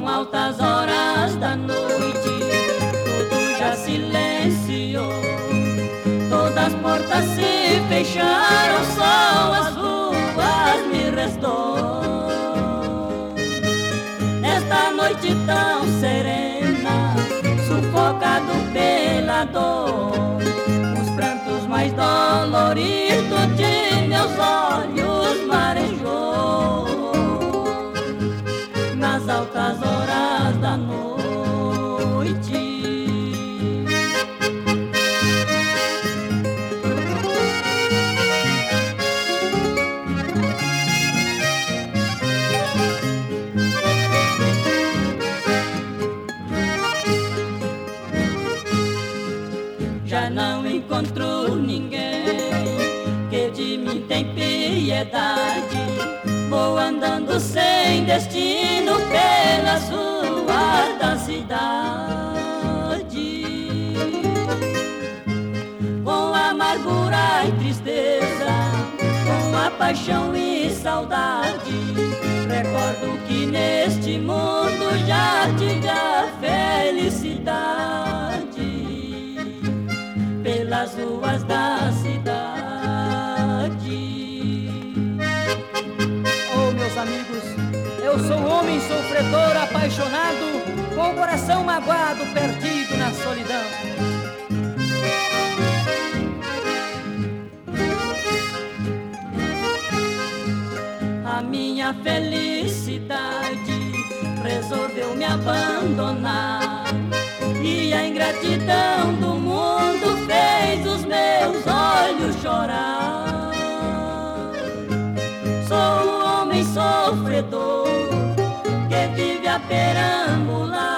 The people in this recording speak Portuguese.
São altas horas da noite, tudo já silenciou. Todas as portas se fecharam, só as ruas me restou. Nesta noite tão serena, sufocado pela dor, os prantos mais doloridos de meus olhos marejou. Nas altas horas da noite, já não encontro ninguém que de mim tem piedade. Vou andando sem destino pelas ruas da cidade, com amargura e tristeza, com a paixão e saudade. Recordo que neste mundo já tive a felicidade pelas ruas da cidade. Oh, meus amigos, eu sou um homem sofredor, apaixonado, com o coração magoado, perdido na solidão. A minha felicidade resolveu me abandonar, e a ingratidão do mundo fez os meus olhos chorar. Sou um homem sofredor que vive a perambular,